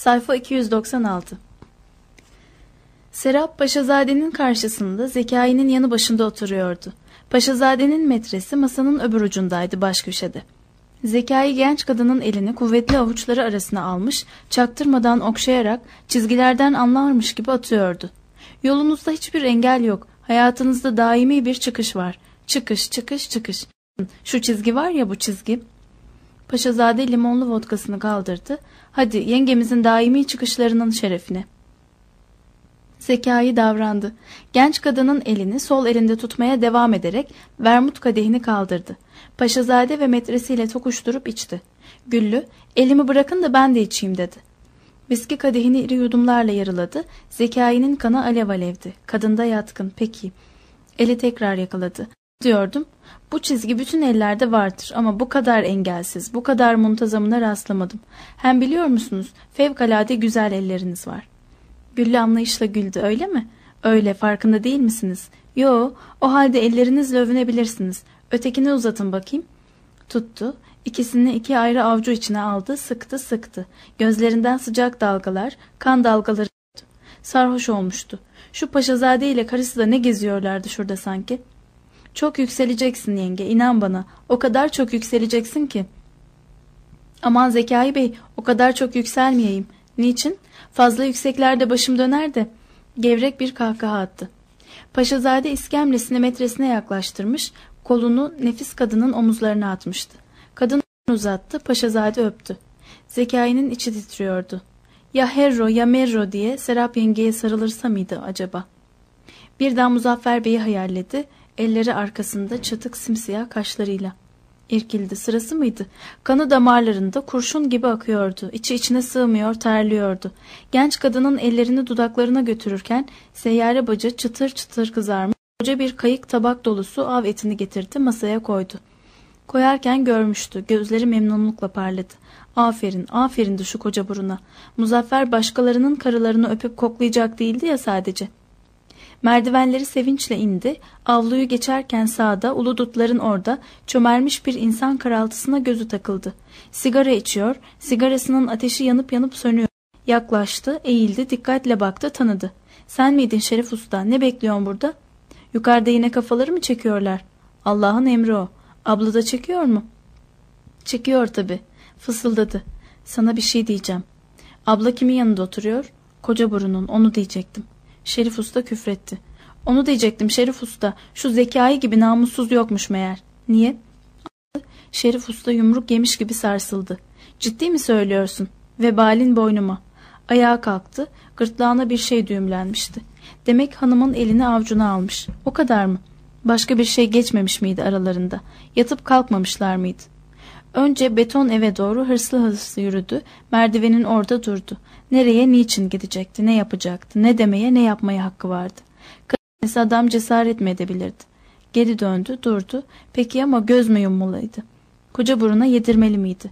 Sayfa 296. Serap Paşazade'nin karşısında Zekai'nin yanı başında oturuyordu. Paşazade'nin metresi masanın öbür ucundaydı, baş köşede. Zekai genç kadının elini kuvvetli avuçları arasına almış, çaktırmadan okşayarak çizgilerden anlarmış gibi atıyordu. Yolunuzda hiçbir engel yok. Hayatınızda daimi bir çıkış var. Çıkış, çıkış, çıkış. Şu çizgi var ya, bu çizgi. Paşazade limonlu vodkasını kaldırdı. Hadi yengemizin daimi çıkışlarının şerefine. Zekai davrandı. Genç kadının elini sol elinde tutmaya devam ederek vermut kadehini kaldırdı. Paşazade ve metresiyle tokuşturup içti. Güllü, elimi bırakın da ben de içeyim dedi. Viski kadehini iri yudumlarla yarıladı. Zekai'nin kanı alev alevdi. Kadında yatkın, peki. Eli tekrar yakaladı. Diyordum, bu çizgi bütün ellerde vardır ama bu kadar engelsiz, bu kadar muntazamına rastlamadım. Hem biliyor musunuz, fevkalade güzel elleriniz var. Güllü anlayışla güldü, öyle mi? Öyle, farkında değil misiniz? Yo, o halde ellerinizle övünebilirsiniz. Ötekini uzatın bakayım. Tuttu, ikisini iki ayrı avcu içine aldı, sıktı sıktı. Gözlerinden sıcak dalgalar, kan dalgaları. Sarhoş olmuştu. Şu Paşazade ile karısı da ne geziyorlardı şurada sanki? Çok yükseleceksin yenge, inan bana. O kadar çok yükseleceksin ki. Aman Zekai Bey, o kadar çok yükselmeyeyim. Niçin? Fazla yükseklerde başım döner de. Gevrek bir kahkaha attı. Paşazade iskemlesini metresine yaklaştırmış, kolunu nefis kadının omuzlarına atmıştı. Kadın uzattı, Paşazade öptü. Zekai'nin içi titriyordu. Ya Herro ya Merro diye Serap yengeye sarılırsa mıydı acaba? Birden Muzaffer Bey'i hayalledi, elleri arkasında çatık simsiyah kaşlarıyla. İrkildi, sırası mıydı? Kanı damarlarında kurşun gibi akıyordu. İçi içine sığmıyor, terliyordu. Genç kadının ellerini dudaklarına götürürken seyyare bacı çıtır çıtır kızarmış. Koca bir kayık tabak dolusu av etini getirdi, masaya koydu. Koyarken görmüştü, gözleri memnunlukla parladı. Aferin, aferindi şu koca buruna. Muzaffer başkalarının karılarını öpüp koklayacak değildi ya sadece. Merdivenleri sevinçle indi, avluyu geçerken sağda, ulu dutların orada çömelmiş bir insan karaltısına gözü takıldı. Sigara içiyor, sigarasının ateşi yanıp yanıp sönüyor. Yaklaştı, eğildi, dikkatle baktı, tanıdı. Sen miydin Şerif Usta, ne bekliyorsun burada? Yukarıda yine kafaları mı çekiyorlar? Allah'ın emri o. Abla da çekiyor mu? Çekiyor tabii. Fısıldadı. Sana bir şey diyeceğim. Abla kimin yanında oturuyor? Koca burunun, onu diyecektim. Şerif Usta küfretti. Onu diyecektim Şerif Usta. Şu Zekai gibi namussuz yokmuş meğer. Niye? Şerif Usta yumruk yemiş gibi sarsıldı. Ciddi mi söylüyorsun? Vebalin boynuma. Ayağa kalktı. Gırtlağına bir şey düğümlenmişti. Demek hanımın elini avcuna almış. O kadar mı? Başka bir şey geçmemiş miydi aralarında? Yatıp kalkmamışlar mıydı? Önce beton eve doğru hırslı hırslı yürüdü. Merdivenin orada durdu. Nereye, niçin gidecekti, ne yapacaktı, ne demeye, ne yapmaya hakkı vardı. Kadınesi adam cesaret mi edebilirdi? Geri döndü, durdu. Peki ama göz mü yummalıydı? Koca buruna yedirmeli miydi?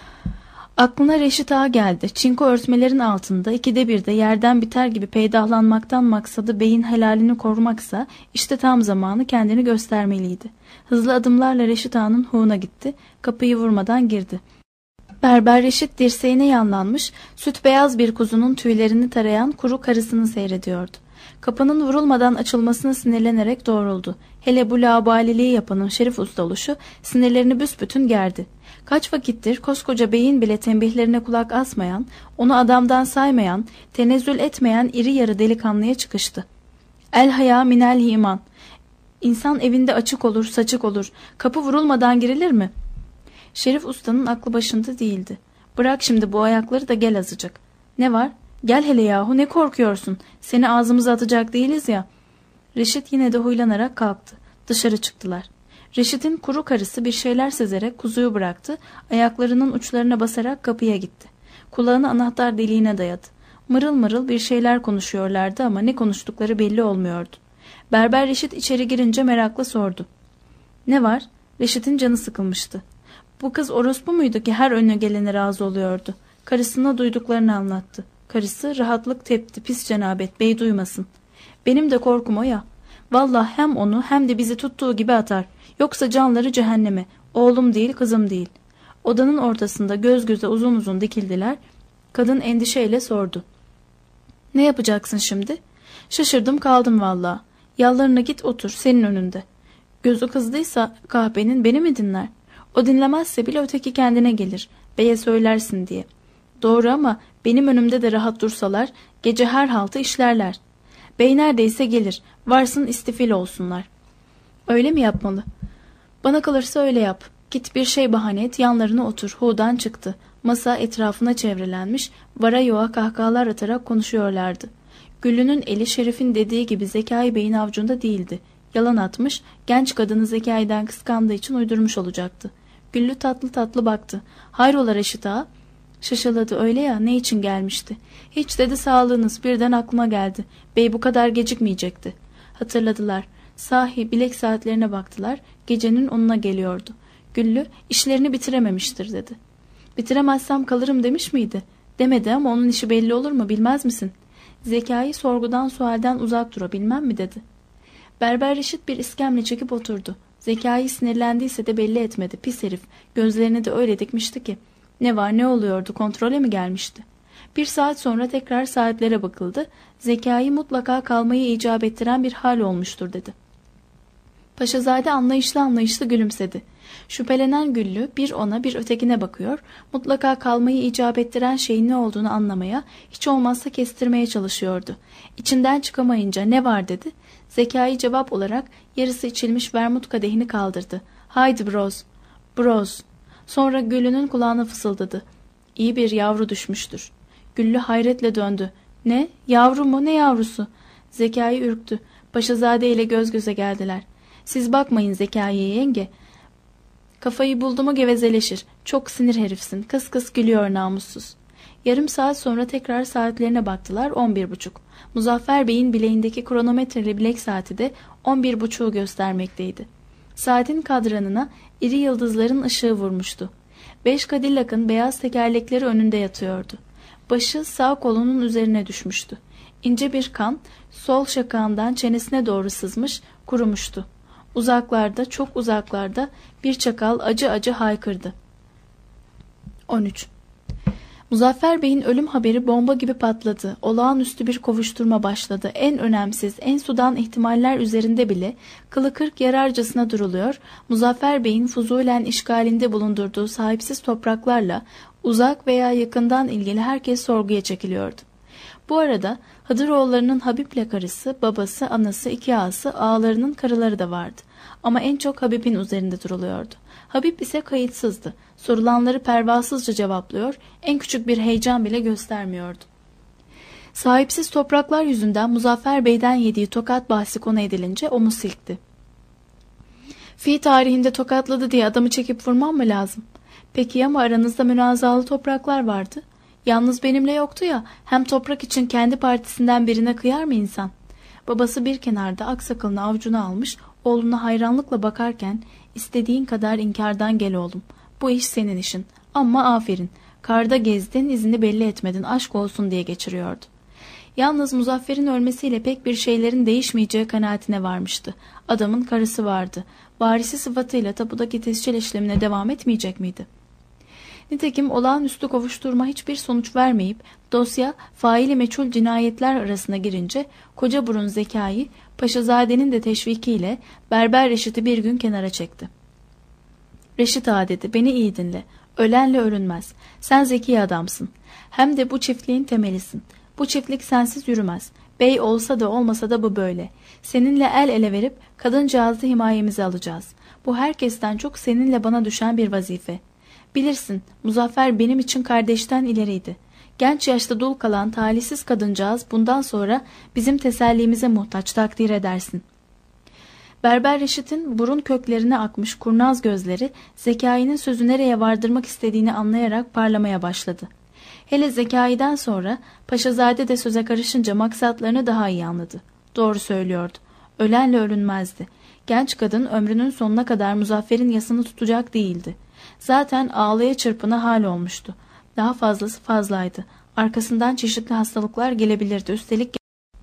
Aklına Reşit Ağa geldi. Çinko örtmelerin altında ikide birde yerden biter gibi peydahlanmaktan maksadı beyin helalini korumaksa işte tam zamanı kendini göstermeliydi. Hızlı adımlarla Reşit Ağa'nın huğuna gitti. Kapıyı vurmadan girdi. Berber Reşit dirseğine yanlanmış, süt beyaz bir kuzunun tüylerini tarayan kuru karısını seyrediyordu. Kapının vurulmadan açılmasına sinirlenerek doğruldu. Hele bu laubaliliği yapanın Şerif Usta oluşu sinirlerini büsbütün gerdi. Kaç vakittir koskoca beyin bile tembihlerine kulak asmayan, onu adamdan saymayan, tenezzül etmeyen iri yarı delikanlıya çıkıştı. El haya minel himan. İnsan evinde açık olur, saçık olur. Kapı vurulmadan girilir mi? Şerif Usta'nın aklı başında değildi. Bırak şimdi bu ayakları da gel azıcık. Ne var? Gel hele yahu, ne korkuyorsun? Seni ağzımıza atacak değiliz ya. Reşit yine de huylanarak kalktı. Dışarı çıktılar. Reşit'in kuru karısı bir şeyler sezerek kuzuyu bıraktı. Ayaklarının uçlarına basarak kapıya gitti. Kulağını anahtar deliğine dayadı. Mırıl mırıl bir şeyler konuşuyorlardı ama ne konuştukları belli olmuyordu. Berber Reşit içeri girince merakla sordu. Ne var? Reşit'in canı sıkılmıştı. Bu kız orospu muydu ki her önüne gelene razı oluyordu? Karısına duyduklarını anlattı. Karısı rahatlık tepti, pis cenabet, bey duymasın. Benim de korkum o ya. Vallahi hem onu hem de bizi tuttuğu gibi atar. Yoksa canları cehenneme. Oğlum değil, kızım değil. Odanın ortasında göz göze uzun uzun dikildiler. Kadın endişeyle sordu. Ne yapacaksın şimdi? Şaşırdım kaldım vallahi. Yallarına git otur senin önünde. Gözü kızdıysa kahpenin beni mi dinler? O dinlemezse bile öteki kendine gelir. Beye söylersin diye. Doğru ama benim önümde de rahat dursalar gece her haltı işlerler. Bey neredeyse gelir. Varsın istifil olsunlar. Öyle mi yapmalı? Bana kalırsa öyle yap. Git bir şey bahane et, yanlarına otur. Hu'dan çıktı. Masa etrafına çevrelenmiş, vara yoğa kahkahalar atarak konuşuyorlardı. Güllü'nün eli Şerif'in dediği gibi Zekai Bey'in avucunda değildi. Yalan atmış, genç kadını Zekai'den kıskandığı için uydurmuş olacaktı. Güllü tatlı tatlı baktı. Hayrola Reşit Ağa? Şaşaladı. Öyle ya, ne için gelmişti? Hiç dedi, sağlığınız, birden aklıma geldi. Bey bu kadar gecikmeyecekti. Hatırladılar. Sahi bilek saatlerine baktılar. Gecenin 10'una geliyordu. Güllü işlerini bitirememiştir dedi. Bitiremezsem kalırım demiş miydi? Demedi ama onun işi belli olur mu, bilmez misin? Zekai sorgudan sualden uzak dur, bilmem mi dedi. Berber Reşit bir iskemle çekip oturdu. Zekai sinirlendiyse de belli etmedi. Pis herif. Gözlerini de öyle dikmişti ki. Ne var ne oluyordu, kontrole mi gelmişti? Bir saat sonra tekrar saatlere bakıldı. Zekai mutlaka kalmayı icap ettiren bir hal olmuştur dedi. Paşazade anlayışlı gülümsedi. Şüphelenen Güllü bir ona bir ötekine bakıyor, mutlaka kalmayı icap ettiren şeyin ne olduğunu anlamaya, hiç olmazsa kestirmeye çalışıyordu. İçinden çıkamayınca ne var dedi. Zekai cevap olarak yarısı içilmiş vermut kadehini kaldırdı. Haydi broz, broz. Sonra Güllü'nün kulağına fısıldadı. İyi bir yavru düşmüştür. Güllü hayretle döndü. Ne? Yavru mu? Ne yavrusu? Zekai ürktü. Paşazade ile göz göze geldiler. Siz bakmayın Zekai'ye yenge. Kafayı buldu mu gevezeleşir. Çok sinir herifsin. Kıs kıs gülüyor namussuz. Yarım saat sonra tekrar saatlerine baktılar. 11.30. Muzaffer Bey'in bileğindeki kronometreli bilek saati de 11.30'u göstermekteydi. Saatin kadranına iri yıldızların ışığı vurmuştu. 5 Cadillac'ın beyaz tekerlekleri önünde yatıyordu. Başı sağ kolunun üzerine düşmüştü. İnce bir kan sol şakağından çenesine doğru sızmış, kurumuştu. Uzaklarda, çok uzaklarda bir çakal acı acı haykırdı. 13. Muzaffer Bey'in ölüm haberi bomba gibi patladı. Olağanüstü bir kovuşturma başladı. En önemsiz, en sudan ihtimaller üzerinde bile kılı kırk yararcasına duruluyor. Muzaffer Bey'in fuzulen işgalinde bulundurduğu sahipsiz topraklarla uzak veya yakından ilgili herkes sorguya çekiliyordu. Bu arada Hıdıroğullarının Habib'le karısı, babası, anası, iki ağası, ağalarının karıları da vardı. Ama en çok Habib'in üzerinde duruluyordu. Habib ise kayıtsızdı. Sorulanları pervasızca cevaplıyor, en küçük bir heyecan bile göstermiyordu. Sahipsiz topraklar yüzünden Muzaffer Bey'den yediği tokat bahsi konu edilince omuz silkti. Fi tarihinde tokatladı diye adamı çekip vurmam mı lazım? Peki ama aranızda münazalı topraklar vardı. Yalnız benimle yoktu ya, hem toprak için kendi partisinden birine kıyar mı insan? Babası bir kenarda aksakalını avucuna almış, oğluna hayranlıkla bakarken, istediğin kadar inkardan gel oğlum. Bu iş senin işin. Ama aferin. Karda gezdin, izini belli etmedin, aşk olsun diye geçiriyordu. Yalnız Muzaffer'in ölmesiyle pek bir şeylerin değişmeyeceği kanaatine varmıştı. Adamın karısı vardı. Varisi sıfatıyla tapudaki tescil işlemine devam etmeyecek miydi? Nitekim olağanüstü kovuşturma hiçbir sonuç vermeyip dosya faili meçhul cinayetler arasına girince koca burun Zekai, Paşazade'nin de teşvikiyle Berber Reşit'i bir gün kenara çekti. Reşit ağa dedi, beni iyi dinle. Ölenle ölünmez. Sen zeki adamsın. Hem de bu çiftliğin temelisin. Bu çiftlik sensiz yürümez. Bey olsa da olmasa da bu böyle. Seninle el ele verip kadıncağızı himayemize alacağız. Bu herkesten çok seninle bana düşen bir vazife. Bilirsin, Muzaffer benim için kardeşten ileriydi. Genç yaşta dul kalan talihsiz kadıncağız bundan sonra bizim tesellimize muhtaç, takdir edersin. Berber Reşit'in burun köklerine akmış kurnaz gözleri Zekai'nin sözü nereye vardırmak istediğini anlayarak parlamaya başladı. Hele Zekai'den sonra Paşazade de söze karışınca maksatlarını daha iyi anladı. Doğru söylüyordu. Ölenle ölünmezdi. Genç kadın ömrünün sonuna kadar Muzaffer'in yasını tutacak değildi. Zaten ağlaya çırpına hal olmuştu. Daha fazlası fazlaydı. Arkasından çeşitli hastalıklar gelebilirdi. Üstelik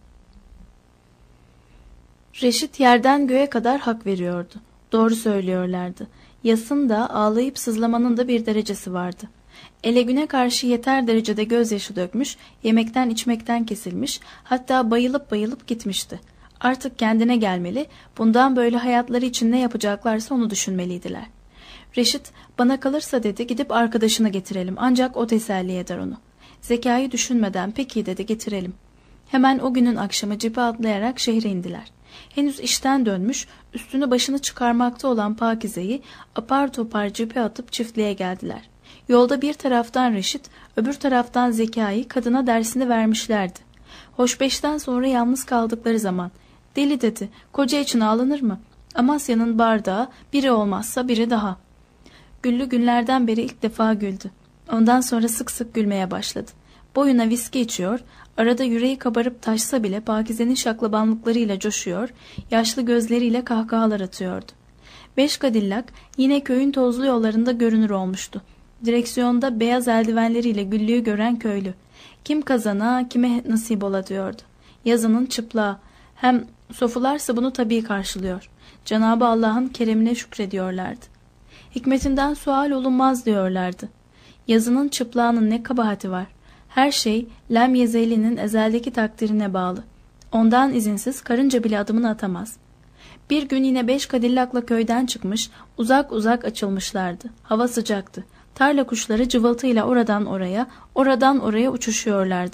Reşit yerden göğe kadar hak veriyordu. Doğru söylüyorlardı. Yasın da ağlayıp sızlamanın da bir derecesi vardı. Ele güne karşı yeter derecede gözyaşı dökmüş, yemekten içmekten kesilmiş, hatta bayılıp bayılıp gitmişti. Artık kendine gelmeli, bundan böyle hayatları için ne yapacaklarsa onu düşünmeliydiler. Reşit, bana kalırsa dedi, gidip arkadaşını getirelim, ancak o teselli eder onu. Zekai düşünmeden, peki dedi, getirelim. Hemen o günün akşamı cipe atlayarak şehre indiler. Henüz işten dönmüş, üstünü başını çıkarmakta olan Pakize'yi apar topar cipe atıp çiftliğe geldiler. Yolda bir taraftan Reşit, öbür taraftan Zekai kadına dersini vermişlerdi. Hoşbeşten sonra yalnız kaldıkları zaman, deli dedi, koca için ağlanır mı? Amasya'nın bardağı, biri olmazsa biri daha. Güllü günlerden beri ilk defa güldü. Ondan sonra sık sık gülmeye başladı. Boyuna viski içiyor, arada yüreği kabarıp taşsa bile Pakize'nin şaklabanlıklarıyla coşuyor, yaşlı gözleriyle kahkahalar atıyordu. 5 Kadillak yine köyün tozlu yollarında görünür olmuştu. Direksiyonda beyaz eldivenleriyle Güllü'yü gören köylü. Kim kazana, kime nasip ola diyordu. Yazının çıplağı. Hem sofularsa bunu tabii karşılıyor. Cenab-ı Allah'ın keremine şükrediyorlardı. Hikmetinden sual olunmaz diyorlardı. Yazının çıplağının ne kabahati var? Her şey Lem Yezeli'nin ezeldeki takdirine bağlı. Ondan izinsiz karınca bile adımını atamaz. Bir gün yine 5 Kadillak'la köyden çıkmış, uzak uzak açılmışlardı. Hava sıcaktı. Tarla kuşları cıvıltıyla oradan oraya, oradan oraya uçuşuyorlardı.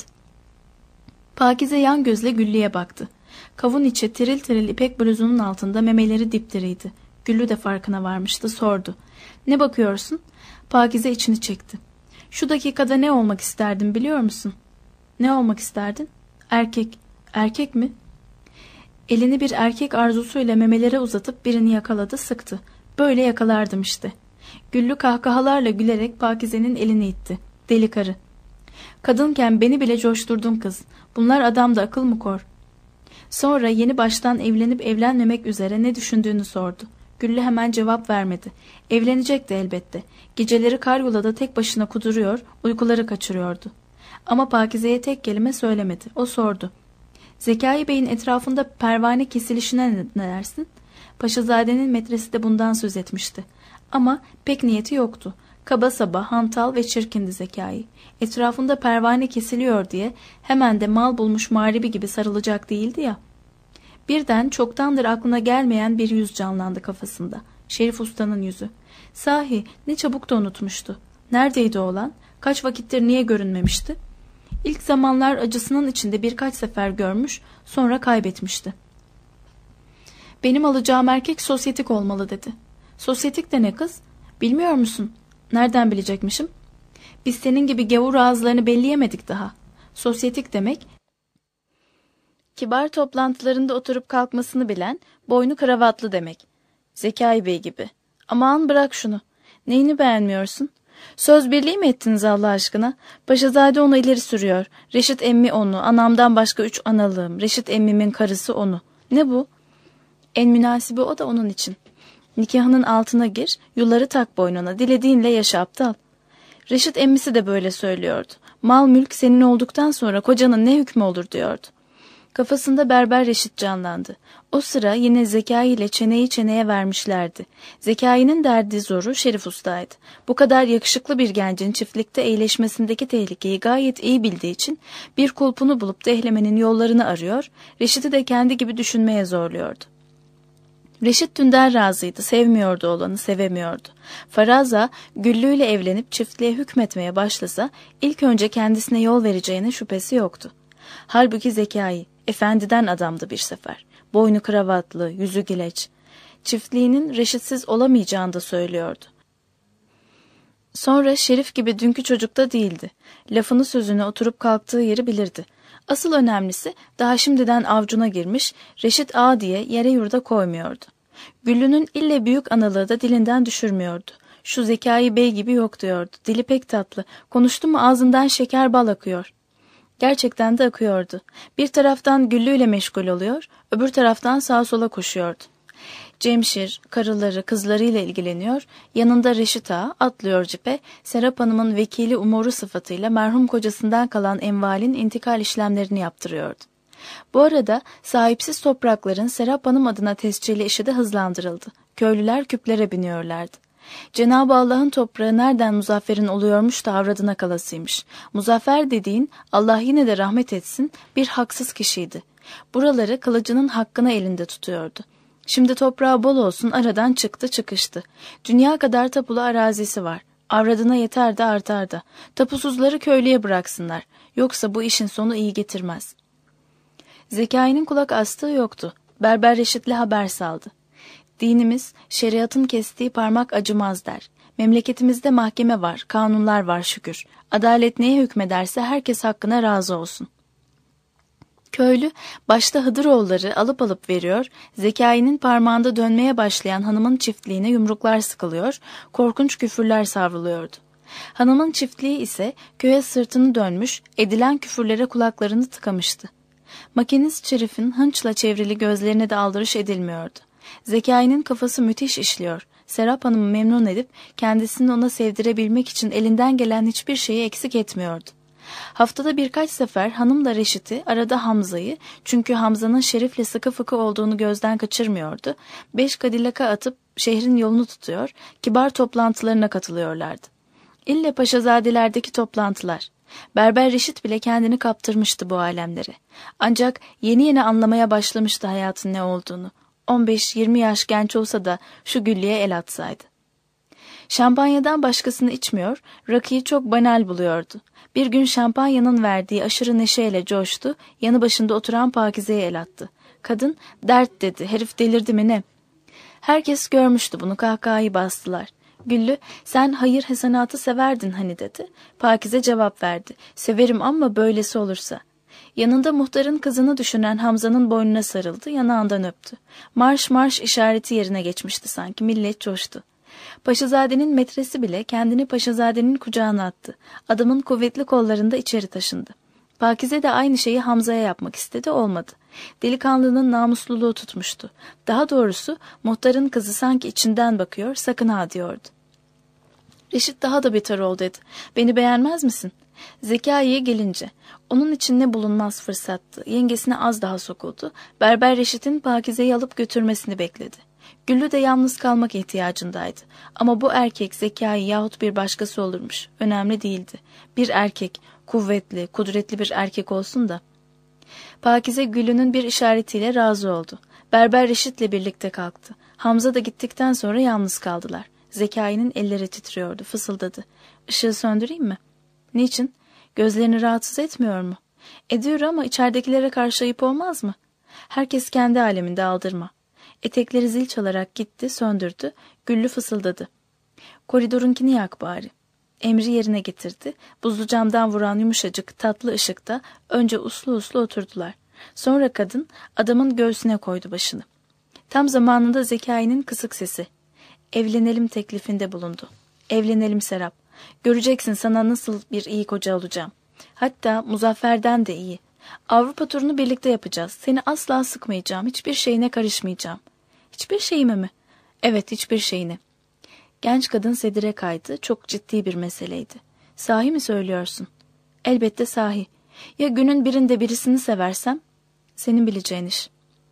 Pakize yan gözle Güllü'ye baktı. Kavun içi tiril tiril ipek bluzunun altında memeleri dipdiriydi. Güllü de farkına varmıştı, sordu. Ne bakıyorsun? Pakize içini çekti. Şu dakikada ne olmak isterdim biliyor musun? Ne olmak isterdin? Erkek. Erkek mi? Elini bir erkek arzusuyla memelere uzatıp birini yakaladı, sıktı. Böyle yakalardım işte. Güllü kahkahalarla gülerek Pakize'nin elini itti. Deli karı. Kadınken beni bile coşturdun kız. Bunlar adamda akıl mı kor? Sonra yeni baştan evlenip evlenmemek üzere ne düşündüğünü sordu. Güllü hemen cevap vermedi. Evlenecekti elbette. Geceleri karyolada tek başına kuduruyor, uykuları kaçırıyordu. Ama Pakize'ye tek kelime söylemedi. O sordu. Zekai Bey'in etrafında pervane kesilişine ne dersin? Paşazade'nin metresi de bundan söz etmişti. Ama pek niyeti yoktu. Kaba saba, hantal ve çirkindi Zekai. Etrafında pervane kesiliyor diye hemen de mal bulmuş mağribi gibi sarılacak değildi ya. Birden çoktandır aklına gelmeyen bir yüz canlandı kafasında. Şerif Usta'nın yüzü. Sahi ne çabuk da unutmuştu. Neredeydi oğlan? Kaç vakittir niye görünmemişti? İlk zamanlar acısının içinde birkaç sefer görmüş, sonra kaybetmişti. Benim alacağım erkek sosyetik olmalı dedi. Sosyetik de ne kız? Bilmiyor musun? Nereden bilecekmişim? Biz senin gibi gavur ağızlarını belleyemedik daha. Sosyetik demek, kibar toplantılarında oturup kalkmasını bilen, boynu kravatlı demek. Zekai Bey gibi. Aman bırak şunu. Neyini beğenmiyorsun? Söz birliği mi ettiniz Allah aşkına? Paşazade onu ileri sürüyor. Reşit emmi onu, anamdan başka 3 analığım. Reşit emmimin karısı onu. Ne bu? En münasibi o da onun için. Nikahının altına gir, yulları tak boynuna, dilediğinle yaşa aptal. Reşit emmisi de böyle söylüyordu. Mal mülk senin olduktan sonra kocanın ne hükmü olur diyordu. Kafasında berber Reşit canlandı. O sıra yine Zekai ile çeneyi çeneye vermişlerdi. Zekai'nin derdi zoru Şerif Usta'ydı. Bu kadar yakışıklı bir gencin çiftlikte eğleşmesindeki tehlikeyi gayet iyi bildiği için bir kulpunu bulup dehlemenin yollarını arıyor, Reşit'i de kendi gibi düşünmeye zorluyordu. Reşit dünden razıydı, sevmiyordu oğlanı, sevemiyordu. Faraza, Güllü ile evlenip çiftliğe hükmetmeye başlasa, ilk önce kendisine yol vereceğine şüphesi yoktu. Halbuki Zekai, efendiden adamdı bir sefer. Boynu kravatlı, yüzü gileç. Çiftliğinin Reşitsiz olamayacağını da söylüyordu. Sonra Şerif gibi dünkü çocukta değildi. Lafını sözüne oturup kalktığı yeri bilirdi. Asıl önemlisi daha şimdiden avcuna girmiş, Reşit ağa diye yere yurda koymuyordu. Güllü'nün ille büyük analığı da dilinden düşürmüyordu. Şu Zekai Bey gibi yok diyordu. Dili pek tatlı. Konuştu mu ağzından şeker bal akıyor. Gerçekten de akıyordu. Bir taraftan Güllü ile meşgul oluyor, öbür taraftan sağa sola koşuyordu. Cemşir, karıları, kızlarıyla ilgileniyor, yanında Reşit Ağa atlıyor cipe, Serap Hanım'ın vekili umuru sıfatıyla merhum kocasından kalan envalin intikal işlemlerini yaptırıyordu. Bu arada sahipsiz toprakların Serap Hanım adına tescili işi de hızlandırıldı. Köylüler küplere biniyorlardı. Cenab-ı Allah'ın toprağı nereden muzafferin oluyormuş da avradına kalasıymış. Muzaffer dediğin, Allah yine de rahmet etsin, bir haksız kişiydi. Buraları kılıcının hakkını elinde tutuyordu. Şimdi toprağı bol olsun aradan çıktı çıkıştı. Dünya kadar tapulu arazisi var. Avradına yeter de artar da. Tapusuzları köylüye bıraksınlar. Yoksa bu işin sonu iyi getirmez. Zekai'nin kulak astığı yoktu. Berber Reşit'le haber saldı. Dinimiz şeriatın kestiği parmak acımaz der. Memleketimizde mahkeme var, kanunlar var şükür. Adalet neye hükmederse herkes hakkına razı olsun. Köylü başta Hıdıroğulları alıp veriyor, Zekai'nin parmağında dönmeye başlayan hanımın çiftliğine yumruklar sıkılıyor, korkunç küfürler savruluyordu. Hanımın çiftliği ise köye sırtını dönmüş, edilen küfürlere kulaklarını tıkamıştı. Makinist Şerif'in hınçla çevrili gözlerine de aldırış edilmiyordu. Zekai'nin kafası müthiş işliyor. Serap Hanım'ı memnun edip kendisini ona sevdirebilmek için elinden gelen hiçbir şeyi eksik etmiyordu. Haftada birkaç sefer hanımla Reşit'i, arada Hamza'yı, çünkü Hamza'nın Şerif'le sıkı fıkı olduğunu gözden kaçırmıyordu, 5 kadilaka atıp şehrin yolunu tutuyor, kibar toplantılarına katılıyorlardı. İlle Paşazadelerdeki toplantılar. Berber Reşit bile kendini kaptırmıştı bu alemlere. Ancak yeni anlamaya başlamıştı hayatın ne olduğunu. 15-20 yaş genç olsa da şu güllüye el atsaydı. Şampanyadan başkasını içmiyor, rakıyı çok banal buluyordu. Bir gün şampanyanın verdiği aşırı neşeyle coştu, yanı başında oturan Pakize'ye el attı. Kadın, dert dedi, herif delirdi mi ne? Herkes görmüştü bunu, kahkahayı bastılar. Güllü, sen hayır hasenatı severdin hani dedi. Pakize cevap verdi, severim ama böylesi olursa. Yanında muhtarın kızını düşünen Hamza'nın boynuna sarıldı, yanağından öptü. Marş marş işareti yerine geçmişti sanki, millet coştu. Paşazadenin metresi bile kendini Paşazadenin kucağına attı. Adamın kuvvetli kollarında içeri taşındı. Pakize de aynı şeyi Hamza'ya yapmak istedi, olmadı. Delikanlının namusluluğu tutmuştu. Daha doğrusu muhtarın kızı sanki içinden bakıyor, sakın ha diyordu. Reşit daha da beter ol dedi. Beni beğenmez misin? Zekai'ye gelince, onun için ne bulunmaz fırsattı. Yengesine az daha sokuldu. Berber Reşit'in Pakize'yi alıp götürmesini bekledi. Güllü de yalnız kalmak ihtiyacındaydı. Ama bu erkek Zekai yahut bir başkası olurmuş. Önemli değildi. Bir erkek, kuvvetli, kudretli bir erkek olsun da. Pakize Güllü'nün bir işaretiyle razı oldu. Berber Reşit'le birlikte kalktı. Hamza da gittikten sonra yalnız kaldılar. Zekai'nin elleri titriyordu, fısıldadı. Işığı söndüreyim mi? Niçin? Gözlerini rahatsız etmiyor mu? Ediyor ama içeridekilere karşı ayıp olmaz mı? Herkes kendi aleminde, aldırma. Etekleri zil çalarak gitti, söndürdü. Güllü fısıldadı. Koridorunkini yak bari. Emri yerine getirdi. Buzlu camdan vuran yumuşacık, tatlı ışıkta önce uslu oturdular. Sonra kadın adamın göğsüne koydu başını. Tam zamanında Zekai'nin kısık sesi. Evlenelim teklifinde bulundu. Evlenelim Serap. Göreceksin sana nasıl bir iyi koca olacağım. Hatta Muzaffer'den de iyi. Avrupa turunu birlikte yapacağız. Seni asla sıkmayacağım. Hiçbir şeyine karışmayacağım. Hiçbir şeyime mi? Evet, hiçbir şeyine. Genç kadın sedire kaydı. Çok ciddi bir meseleydi. Sahi mi söylüyorsun? Elbette sahi. Ya günün birinde birisini seversem? Senin bileceğin iş.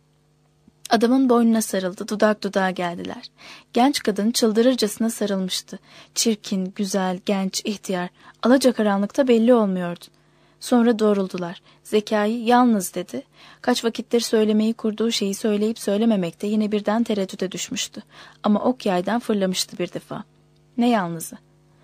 Adamın boynuna sarıldı, dudak dudağa geldiler. Genç kadın çıldırırcasına sarılmıştı. Çirkin, güzel, genç, ihtiyar, alacakaranlıkta belli olmuyordu. Sonra doğruldular. Zekai yalnız dedi. Kaç vakittir söylemeyi kurduğu şeyi söyleyip söylememekte yine birden tereddüte düşmüştü. Ama ok yaydan fırlamıştı bir defa. Ne yalnızı?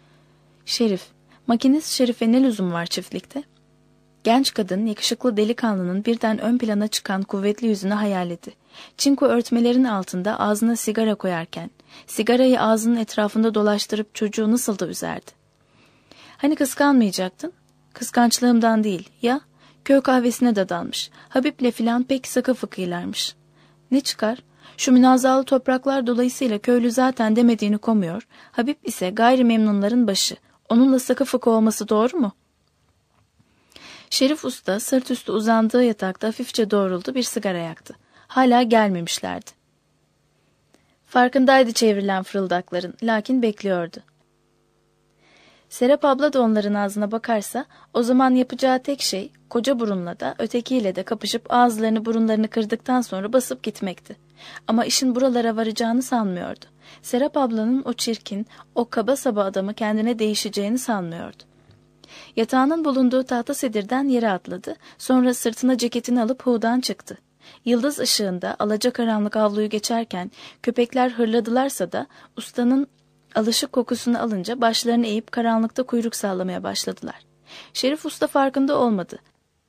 Şerif, makinist Şerif'e ne lüzum var çiftlikte? Genç kadın yakışıklı delikanlının birden ön plana çıkan kuvvetli yüzünü hayal etti. Çinko örtmelerin altında ağzına sigara koyarken, sigarayı ağzının etrafında dolaştırıp çocuğu nasıl da üzerdi. Hani kıskanmayacaktın? Kıskançlığımdan değil, ya? Köy kahvesine dadanmış. Habib'le filan pek sıkı fıkıylarmış. Ne çıkar? Şu münazalı topraklar dolayısıyla köylü zaten demediğini komuyor. Habib ise gayrimemnunların başı. Onunla sıkı fıkı olması doğru mu? Şerif Usta sırt üstü uzandığı yatakta hafifçe doğruldu, bir sigara yaktı. Hala gelmemişlerdi. Farkındaydı çevrilen fırıldakların, lakin bekliyordu. Serap abla da onların ağzına bakarsa, o zaman yapacağı tek şey, koca burunla da ötekiyle de kapışıp ağızlarını burunlarını kırdıktan sonra basıp gitmekti. Ama işin buralara varacağını sanmıyordu. Serap ablanın o çirkin, o kaba saba adamı kendine değişeceğini sanmıyordu. Yatağının bulunduğu tahta sedirden yere atladı, sonra sırtına ceketini alıp huğdan çıktı. Yıldız ışığında alacakaranlık avluyu geçerken köpekler hırladılarsa da ustanın alışık kokusunu alınca başlarını eğip karanlıkta kuyruk sallamaya başladılar. Şerif Usta farkında olmadı.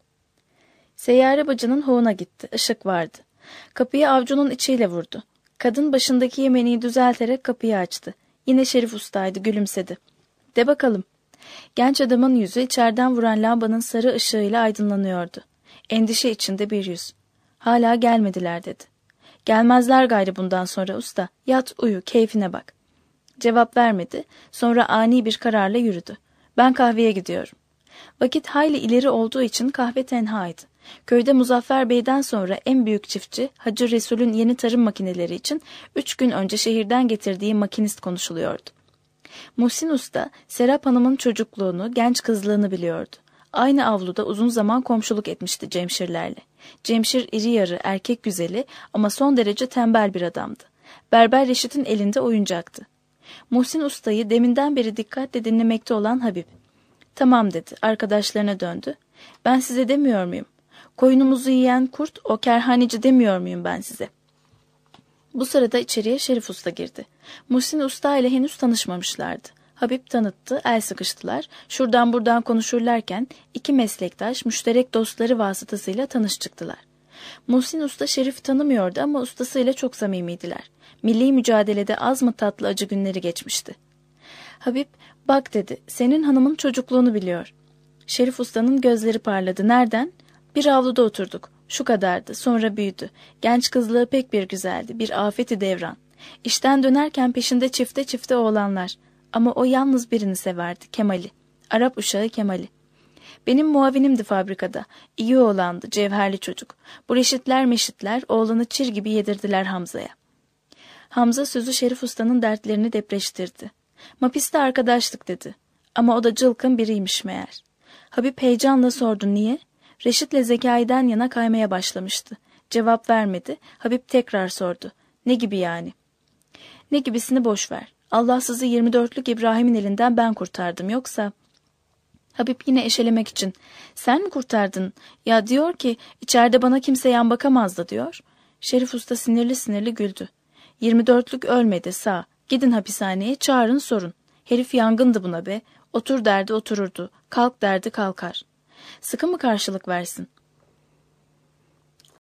Seyyare bacının huğuna gitti, ışık vardı. Kapıyı avcunun içiyle vurdu. Kadın başındaki yemeniyi düzelterek kapıyı açtı. Yine Şerif Usta'ydı, gülümsedi. "De bakalım." Genç adamın yüzü içeriden vuran lambanın sarı ışığıyla aydınlanıyordu. Endişe içinde bir yüz. "Hala gelmediler," dedi. "Gelmezler gayrı bundan sonra usta. Yat uyu, keyfine bak." Cevap vermedi. Sonra ani bir kararla yürüdü. "Ben kahveye gidiyorum." Vakit hayli ileri olduğu için kahve tenhaydı. Köyde Muzaffer Bey'den sonra en büyük çiftçi Hacı Resul'ün yeni tarım makineleri için 3 gün önce şehirden getirdiği makinist konuşuluyordu. Muhsin Usta, Serap Hanım'ın çocukluğunu, genç kızlığını biliyordu. Aynı avluda uzun zaman komşuluk etmişti Cemşirlerle. Cemşir iri yarı, erkek güzeli ama son derece tembel bir adamdı. Berber Reşit'in elinde oyuncaktı. Muhsin Usta'yı deminden beri dikkatle dinlemekte olan Habib. "Tamam," dedi, arkadaşlarına döndü. "Ben size demiyor muyum? Koyunumuzu yiyen kurt o kerhaneci demiyor muyum ben size?" Bu sırada içeriye Şerif Usta girdi. Muhsin Usta ile henüz tanışmamışlardı. Habib tanıttı, el sıkıştılar. Şuradan buradan konuşurlarken iki meslektaş müşterek dostları vasıtasıyla tanış çıktılar. Muhsin Usta Şerif'i tanımıyordu ama ustasıyla çok samimiydiler. Milli mücadelede az mı tatlı acı günleri geçmişti. Habib, "Bak," dedi, "senin hanımın çocukluğunu biliyor." Şerif Usta'nın gözleri parladı. "Nereden?" "Bir avluda oturduk. Şu kadardı, sonra büyüdü. Genç kızlığı pek bir güzeldi, bir afeti devran. İşten dönerken peşinde çifte çifte oğlanlar. Ama o yalnız birini severdi, Kemal'i. Arap uşağı Kemal'i. Benim muavinimdi fabrikada. İyi oğlandı, cevherli çocuk. Bu reşitler meşitler oğlanı çir gibi yedirdiler Hamza'ya." Hamza sözü Şerif Usta'nın dertlerini depreştirdi. "Mapiste arkadaşlık," dedi. Ama o da cılkın biriymiş meğer. Habib heyecanla sordu, "Niye?" Reşit'le Zekai'den yana kaymaya başlamıştı. Cevap vermedi. Habib tekrar sordu. "Ne gibi yani?" "Ne gibisini boş ver. Allahsızı 24'lük İbrahim'in elinden ben kurtardım, yoksa..." Habib yine eşelemek için, "Sen mi kurtardın? Ya diyor ki içeride bana kimse yan bakamazdı," diyor. Şerif Usta sinirli sinirli güldü. "24'lük ölmedi, sağ. Gidin hapishaneye, çağırın sorun. Herif yangındı buna be. Otur derdi otururdu. Kalk derdi kalkar. Sıkı mı karşılık versin?